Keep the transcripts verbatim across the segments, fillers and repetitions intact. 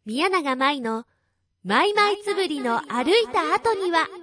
宮永舞のマイマイつぶりの歩いた後には。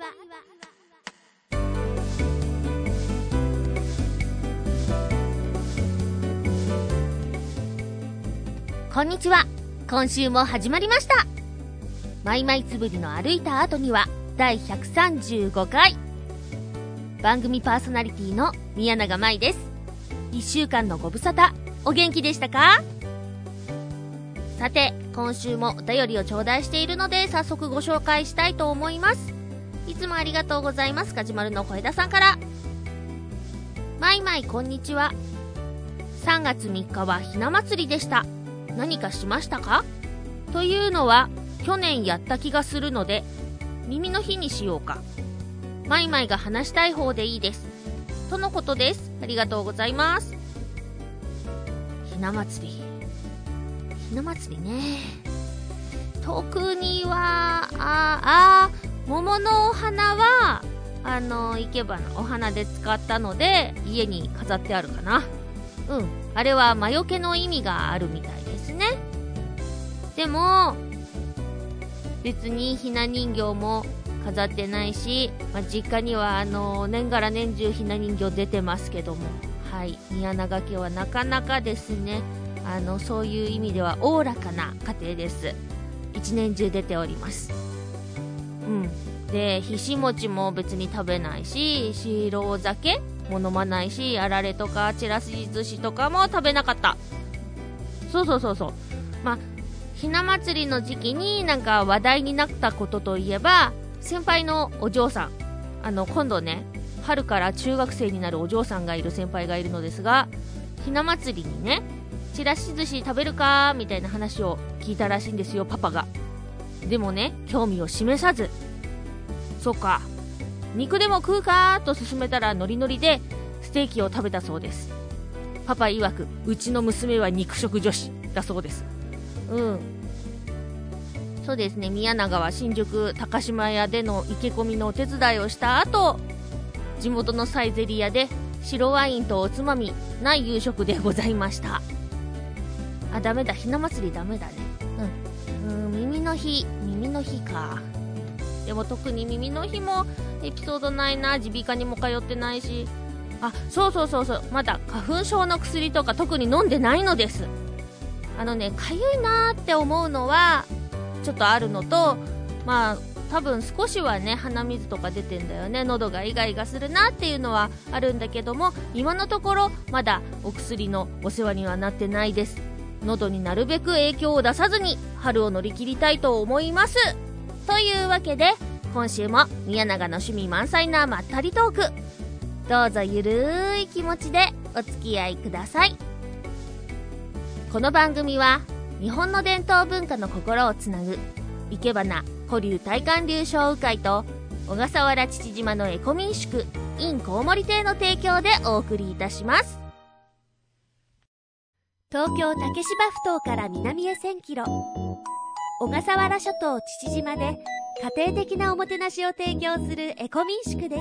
こんにちは。今週も始まりました。マイマイつぶりの歩いた後にはだいひゃくさんじゅうごかい。番組パーソナリティの宮永舞です。いっしゅうかんのご無沙汰、お元気でしたか？さて、今週もお便りを頂戴しているので早速ご紹介したいと思います。いつもありがとうございます。ガジュマルの小枝さんから。マイマイこんにちは。さんがつみっかはひな祭りでした。何かしましたか？というのは去年やった気がするので耳の日にしようか。マイマイが話したい方でいいですとのことです。ありがとうございます。ひな祭りひな祭りね。特にはああ桃のお花はあの生け花お花で使ったので家に飾ってあるかな。うん、あれは魔除けの意味があるみたいですね。でも別にひな人形も飾ってないし、まあ、実家にはあの年がら年中ひな人形出てますけども、はい、宮永家はなかなかですね、あのそういう意味ではおおらかな家庭です。一年中出ております。うんで、ひし餅も別に食べないし、白酒も飲まないし、あられとかちらし寿司とかも食べなかった。そうそうそうそう。まあひな祭りの時期になんか話題になったことといえば、先輩のお嬢さん、あの今度ね春から中学生になるお嬢さんがいる先輩がいるのですが、ひな祭りにねちらし寿司食べるかみたいな話を聞いたらしいんですよ、パパが。でもね興味を示さず、そうか肉でも食うかと勧めたらノリノリでステーキを食べたそうです。パパ曰くうちの娘は肉食女子だそうです。うんそうですね。宮永は新宿高島屋での生け込みのお手伝いをした後、地元のサイゼリヤで白ワインとおつまみない夕食でございました。あ、ダメだ、ひな祭りダメだね。うん、うん耳の日耳の日か。でも特に耳の日もエピソードないな。耳鼻科にも通ってないし、あ、そうそうそうそう、まだ花粉症の薬とか特に飲んでないのです。あのね、かゆいなーって思うのはちょっとあるのと、まあ多分少しはね鼻水とか出てんだよね。喉がイガイガするなっていうのはあるんだけども、今のところまだお薬のお世話にはなってないです。喉になるべく影響を出さずに春を乗り切りたいと思います。というわけで今週も宮永の趣味満載なまったりトーク、どうぞゆるーい気持ちでお付き合いください。この番組は日本の伝統文化の心をつなぐいけばな古流大観流商雨会と小笠原父島のエコ民宿 in コウモリ亭の提供でお送りいたします。東京竹芝ふ頭から南へせんキロ、小笠原諸島父島で家庭的なおもてなしを提供するエコ民宿です。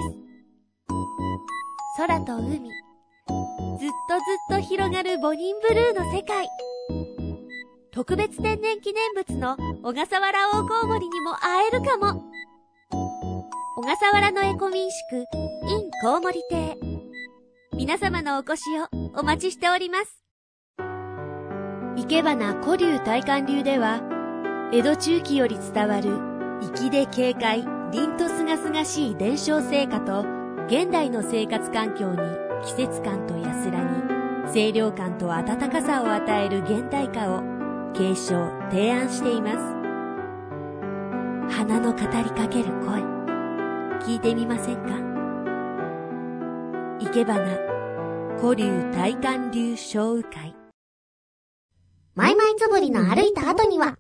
空と海、ずっとずっと広がるボニンブルーの世界。特別天然記念物の小笠原大コウモリにも会えるかも。小笠原のエコ民宿 in コウモリ亭、皆様のお越しをお待ちしております。いけばな古流大観流では、江戸中期より伝わる粋で軽快、凛とすがすがしい伝承成果と、現代の生活環境に季節感と安らぎ、清涼感と温かさを与える現代化を継承提案しています。花の語りかける声、聞いてみませんか？いけばな古流大観流商雨会。マイマイつぶりの歩いた後には。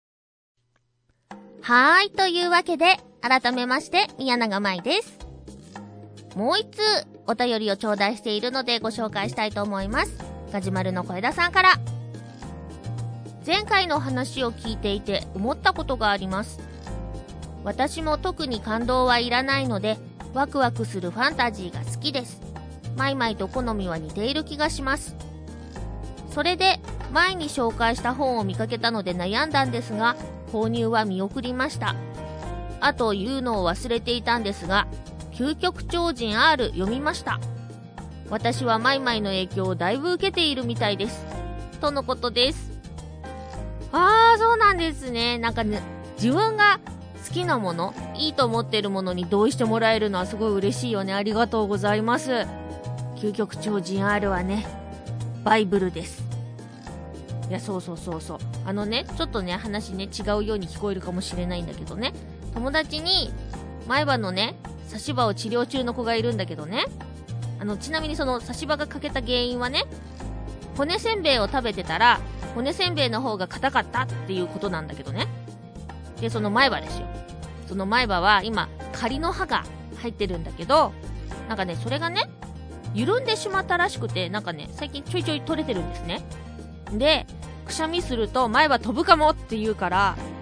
はーい、というわけで改めまして宮永舞です。もう一通お便りを頂戴しているのでご紹介したいと思います。ガジュマルの小枝さんから。前回の話を聞いていて思ったことがあります。私も特に感動はいらないのでワクワクするファンタジーが好きです。マイマイと好みは似ている気がします。それで前に紹介した本を見かけたので悩んだんですが、購入は見送りました。あと言うのを忘れていたんですが、究極超人 R 読みました。私はマイマイの影響をだいぶ受けているみたいです。とのことです。あー、そうなんですね。なんかね、自分が好きなもの、いいと思っているものに同意してもらえるのはすごい嬉しいよね。ありがとうございます。究極超人 R はね、バイブルです。いや、そうそうそうそう。あのね、ちょっとね、話ね、違うように聞こえるかもしれないんだけどね、友達に、前歯のね、差し歯を治療中の子がいるんだけどね、あの、ちなみにその差し歯が欠けた原因はね、骨せんべいを食べてたら、骨せんべいの方が硬かったっていうことなんだけどね。で、その前歯ですよ。その前歯は今、仮の歯が入ってるんだけど、なんかね、それがね、緩んでしまったらしくて、なんかね、最近ちょいちょい取れてるんですね。で、くしゃみすると前歯飛ぶかもって言うから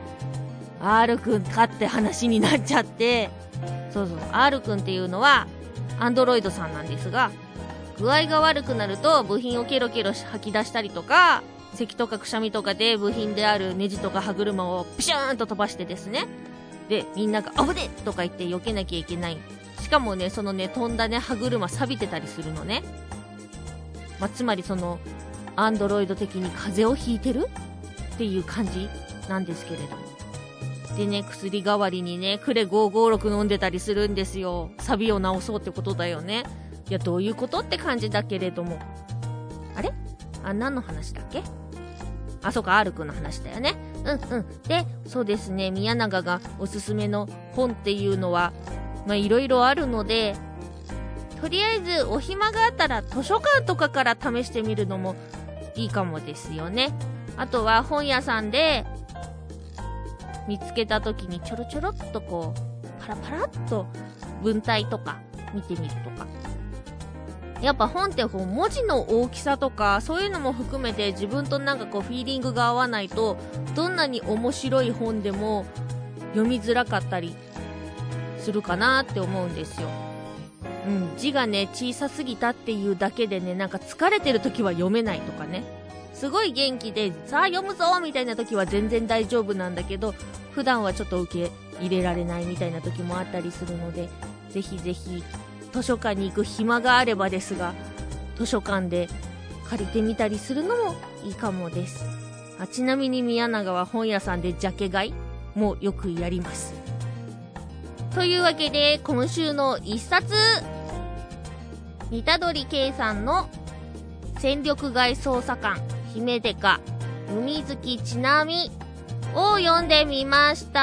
、R くんかって話になっちゃって、そうそう、R くんっていうのは、アンドロイドさんなんですが、具合が悪くなると部品をケロケロ吐き出したりとか、咳とかくしゃみとかで部品であるネジとか歯車をプシューンと飛ばしてですね。で、みんなが危ねえとか言って避けなきゃいけない。しかもね、そのね、飛んだね、歯車錆びてたりするのね。まあ、つまりその、アンドロイド的に風邪をひいてるっていう感じなんですけれども。でね、薬代わりにね、クレごーごーろく飲んでたりするんですよ。サビを治そうってことだよね。いや、どういうことって感じだけれども。あれあ、何の話だっけ？あ、そうか、R くんの話だよね。うんうん。で、そうですね、宮永がおすすめの本っていうのは、まあ、いろいろあるので、とりあえずお暇があったら図書館とかから試してみるのもいいかもですよね。あとは本屋さんで見つけた時にちょろちょろっとこう、パラパラっと文体とか見てみるとか。やっぱ本ってこう文字の大きさとかそういうのも含めて自分となんかこうフィーリングが合わないとどんなに面白い本でも読みづらかったりするかなって思うんですよ。うん、字がね小さすぎたっていうだけでね、なんか疲れてる時は読めないとかね、すごい元気でさあ読むぞみたいな時は全然大丈夫なんだけど、普段はちょっと受け入れられないみたいな時もあったりするので、ぜひぜひ図書館に行く暇があればですが、図書館で借りてみたりするのもいいかもです。あ、ちなみに宮永は本屋さんでジャケ買いもよくやります。というわけで今週の一冊、三田鳥圭さんの戦力外捜査官姫デカ海月ちなみを読んでみました。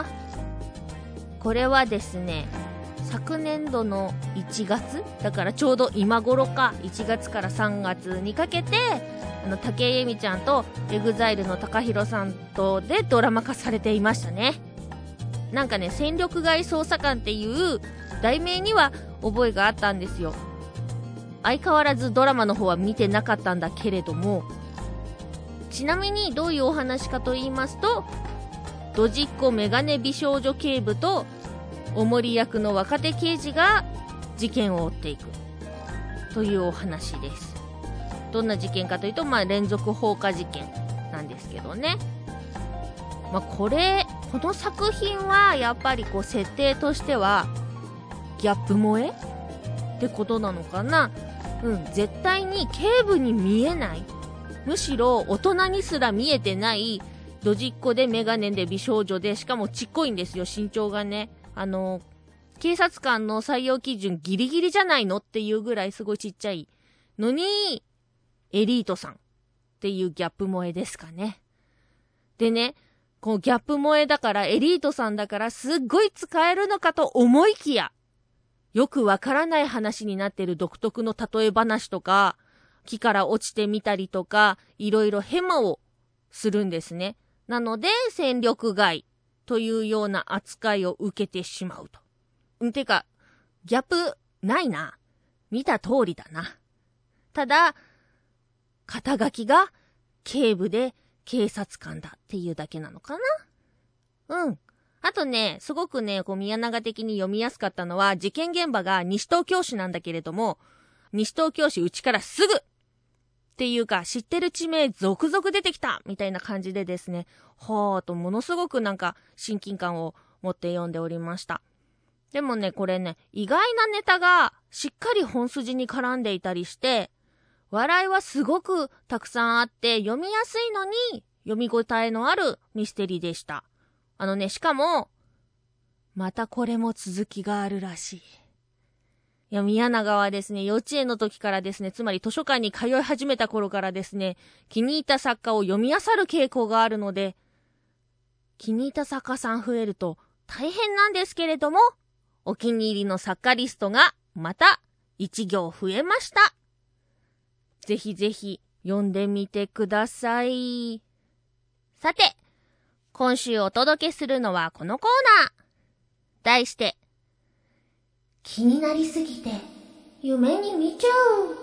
これはですね、昨年度のいちがつだからちょうど今頃か、いちがつからさんがつにかけて、あの武井絵美ちゃんとエグザイルの高弘さんとでドラマ化されていましたね。なんかね、戦力外捜査官っていう題名には覚えがあったんですよ。相変わらずドラマの方は見てなかったんだけれども、ちなみにどういうお話かと言いますと、ドジっ子メガネ美少女警部とおもり役の若手刑事が事件を追っていくというお話です。どんな事件かというと、まあ連続放火事件なんですけどね。まあこれこの作品はやっぱりこう設定としてはギャップ萌えってことなのかな。うん、絶対に警部に見えない、むしろ大人にすら見えてないドジっ子でメガネで美少女で、しかもちっこいんですよ、身長がね。あの警察官の採用基準ギリギリじゃないのっていうぐらいすごいちっちゃいのにエリートさんっていうギャップ萌えですかね。でね、こうギャップ萌えだからエリートさんだからすっごい使えるのかと思いきや、よくわからない話になってる独特の例え話とか、木から落ちてみたりとか、いろいろヘマをするんですね。なので戦力外というような扱いを受けてしまうと。んてかギャップないな、見た通りだな。ただ肩書きが警部で警察官だっていうだけなのかな。うん。あとね、すごくね、こう宮永的に読みやすかったのは、事件現場が西東京市なんだけれども、西東京市うちからすぐっていうか知ってる地名続々出てきたみたいな感じでですね、はーとものすごくなんか親近感を持って読んでおりました。でもね、これね、意外なネタがしっかり本筋に絡んでいたりして、笑いはすごくたくさんあって読みやすいのに読み応えのあるミステリーでした。あのね、しかもまたこれも続きがあるらしい。いや、宮永はですね、幼稚園の時からですね、つまり図書館に通い始めた頃からですね、気に入った作家を読み漁る傾向があるので、気に入った作家さん増えると大変なんですけれども、お気に入りの作家リストがまた一行増えました。ぜひぜひ読んでみてください。さて、今週お届けするのはこのコーナー。題して、気になりすぎて夢に見ちゃう。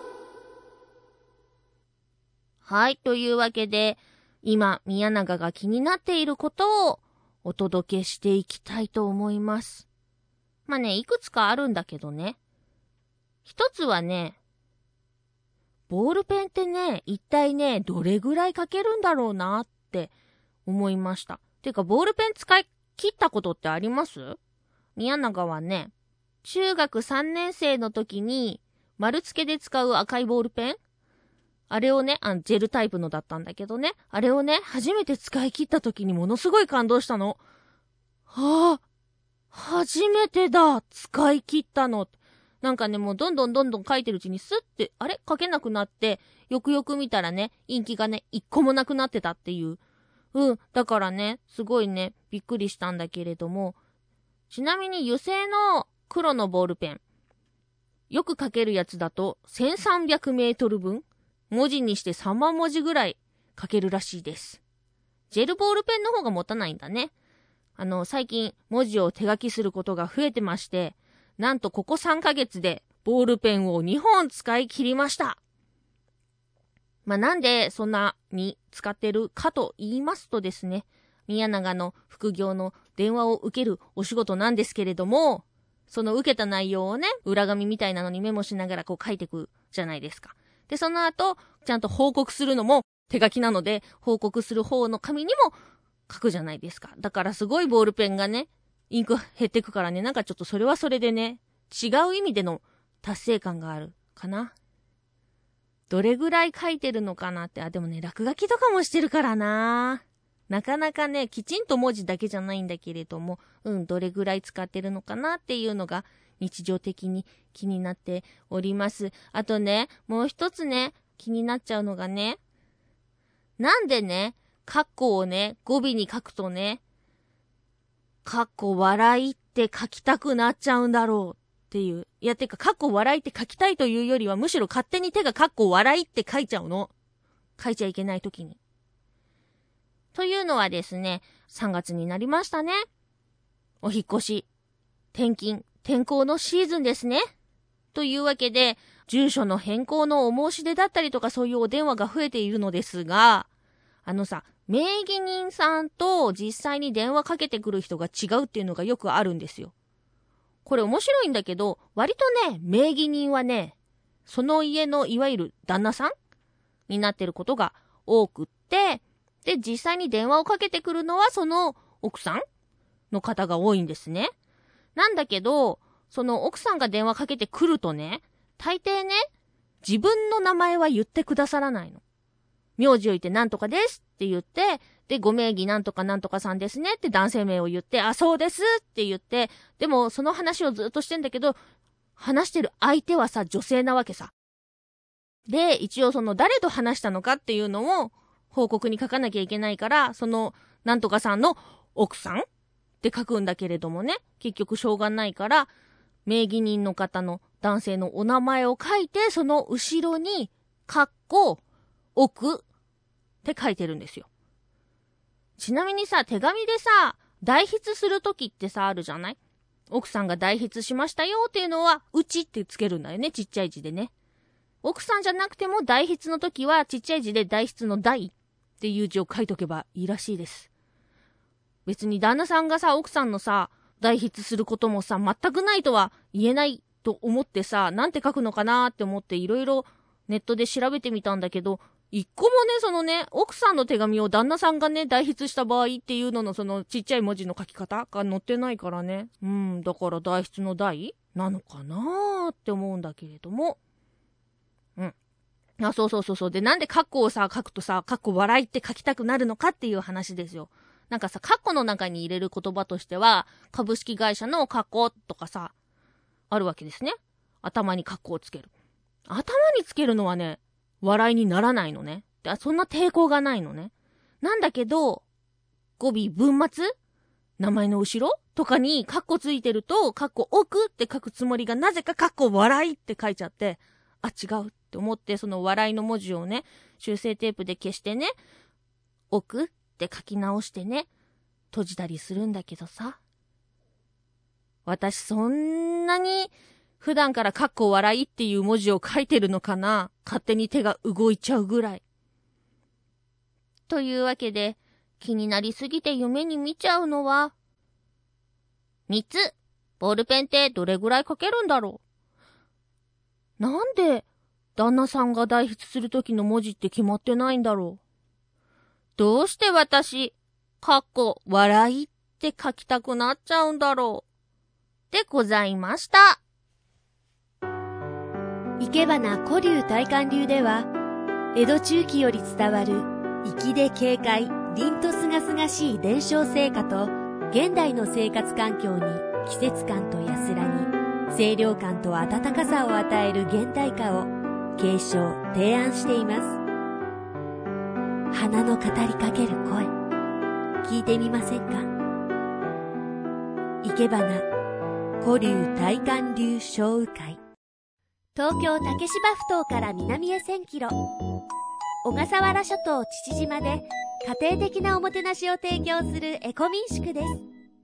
はい、というわけで、今宮永が気になっていることをお届けしていきたいと思います。まあね、いくつかあるんだけどね。一つはね、ボールペンってね、一体ね、どれぐらい書けるんだろうなって思いました。てか、ボールペン使い切ったことってあります？宮永はね、中学さんねん生の時に丸付けで使う赤いボールペン、あれをね、あのジェルタイプのだったんだけどね、あれをね、初めて使い切った時にものすごい感動したの。はぁ、初めてだ、使い切ったの。なんかね、もうどんどんどんどん書いてるうちにスッて、あれ書けなくなって、よくよく見たらね、インキがね、一個もなくなってたっていう。うん、だからね、すごいね、びっくりしたんだけれども、ちなみに油性の黒のボールペン、よく書けるやつだとせんさんびゃくメートル分、文字にしてさんまん文字ぐらい書けるらしいです。ジェルボールペンの方が持たないんだね。あの、最近文字を手書きすることが増えてまして、なんとここさんかげつでボールペンをにほん使い切りました。まあ、なんでそんなに使ってるかと言いますとですね、宮永の副業の電話を受けるお仕事なんですけれども、その受けた内容をね、裏紙みたいなのにメモしながらこう書いていくじゃないですか。で、その後、ちゃんと報告するのも手書きなので、報告する方の紙にも書くじゃないですか。だからすごいボールペンがね、インク減ってくからね、なんかちょっとそれはそれでね、違う意味での達成感があるかな。どれぐらい書いてるのかなって、あ、でもね、落書きとかもしてるからな。なかなかね、きちんと文字だけじゃないんだけれども、うん、どれぐらい使ってるのかなっていうのが日常的に気になっております。あとね、もう一つね、気になっちゃうのがね、なんでね、カッコをね、語尾に書くとね、カッコ笑いって書きたくなっちゃうんだろうっていう。いや、てか、カッコ笑いって書きたいというよりは、むしろ勝手に手がカッコ笑いって書いちゃうの。書いちゃいけないときに。というのはですね、さんがつになりましたね。お引っ越し、転勤、転校のシーズンですね。というわけで、住所の変更のお申し出だったりとかそういうお電話が増えているのですが、あのさ、名義人さんと実際に電話かけてくる人が違うっていうのがよくあるんですよ。これ面白いんだけど、割とね、名義人はね、その家のいわゆる旦那さんになってることが多くって、で、実際に電話をかけてくるのはその奥さんの方が多いんですね。なんだけど、その奥さんが電話かけてくるとね、大抵ね、自分の名前は言ってくださらないの。名字を言ってなんとかですって言って、で、ご名義なんとかなんとかさんですねって男性名を言って、あ、そうですって言って、でもその話をずっとしてんだけど、話してる相手はさ、女性なわけさ。で、一応その誰と話したのかっていうのを報告に書かなきゃいけないから、そのなんとかさんの奥さんって書くんだけれどもね、結局しょうがないから、名義人の方の男性のお名前を書いて、その後ろに、かっこ、奥って書いてるんですよ。ちなみにさ、手紙でさ、代筆するときってさ、あるじゃない？奥さんが代筆しましたよっていうのは、うちってつけるんだよね、ちっちゃい字でね。奥さんじゃなくても代筆のときは、ちっちゃい字で代筆の代っていう字を書いとけばいいらしいです。別に旦那さんがさ、奥さんのさ、代筆することもさ、全くないとは言えないと思ってさ、なんて書くのかなって思っていろいろネットで調べてみたんだけど、一個もね、そのね、奥さんの手紙を旦那さんがね、代筆した場合っていうののそのちっちゃい文字の書き方が載ってないからね。うん、だから代筆の代なのかなーって思うんだけれども。うん。あ、そうそうそうそう。で、なんでカッコをさ、書くとさ、カッコ笑いって書きたくなるのかっていう話ですよ。なんかさ、カッコの中に入れる言葉としては、株式会社のカッコとかさ、あるわけですね。頭にカッコをつける。頭につけるのはね、笑いにならないのね。そんな抵抗がないのね。なんだけど、語尾文末名前の後ろとかにカッコついてると、カッコ奥って書くつもりがなぜかカッコ笑いって書いちゃって、あ、違うって思って、その笑いの文字をね、修正テープで消してね、奥って書き直してね、閉じたりするんだけどさ。私そんなに普段からカッコ笑いっていう文字を書いてるのかな？勝手に手が動いちゃうぐらい。というわけで、気になりすぎて夢に見ちゃうのは、みっつ、ボールペンってどれぐらい書けるんだろう？なんで旦那さんが代筆するときの文字って決まってないんだろう？どうして私、カッコ笑いって書きたくなっちゃうんだろう？でございました。 生け花古流大観流では、江戸中期より伝わる粋で軽快、凛とすがすがしい伝承成果と、現代の生活環境に季節感と安らぎ、清涼感と温かさを与える現代化を継承、提案しています。花の語りかける声、聞いてみませんか？生け花古流大観流小雨会。東京竹芝埠頭から南へせんキロ、小笠原諸島父島で家庭的なおもてなしを提供するエコ民宿です。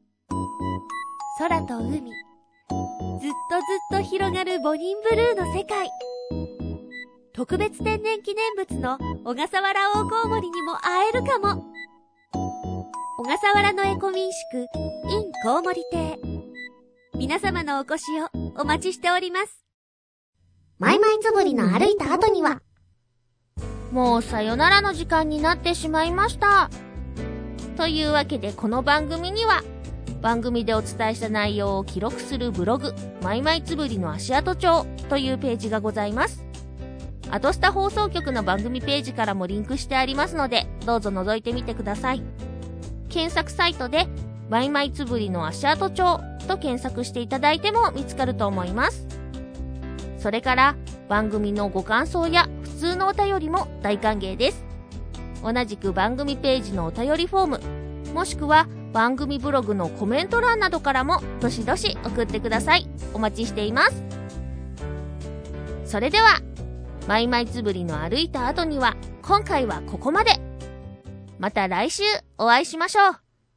空と海、ずっとずっと広がるボニンブルーの世界。特別天然記念物の小笠原大コウモリにも会えるかも。小笠原のエコ民宿 in コウモリ亭、皆様のお越しをお待ちしております。 マイマイつぶりの歩いた後には、 もうさよならの時間になってしまいました。というわけでこの番組には、番組でお伝えした内容を記録するブログ、マイマイつぶりの足跡帳というページがございます。アトスタ放送局の番組ページからもリンクしてありますので、どうぞ覗いてみてください。検索サイトで、マイマイつぶりの足跡帳と検索していただいても見つかると思います。それから番組のご感想や普通のお便りも大歓迎です。同じく番組ページのお便りフォーム、もしくは番組ブログのコメント欄などからもどしどし送ってください。お待ちしています。それでは、マイマイつぶりの歩いた後には今回はここまで。また来週お会いしましょう。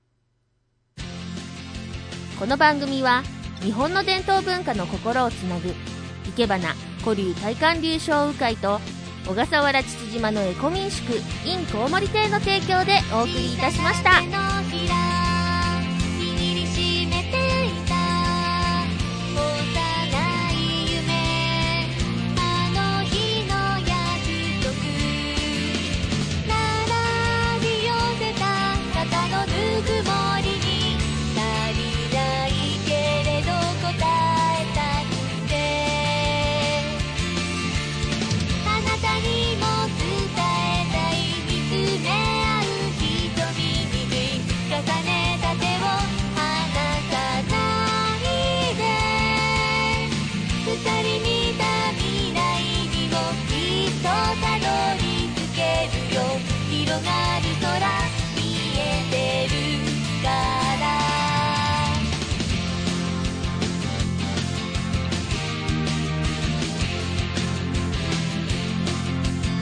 この番組は日本の伝統文化の心をつなぐ生け花古流大観流小雨会と小笠原父島のエコ民宿 in コウモリ亭の提供でお送りいたしました。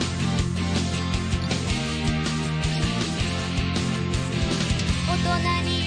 大人に